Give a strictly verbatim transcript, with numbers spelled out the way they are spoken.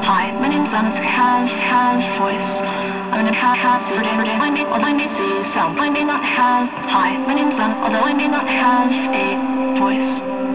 Hi, my name's Anna. Have have voice. I'm gonna have have see I may although I may see sound. I may not have. Hi, my name's Anna. Although I may not have a voice.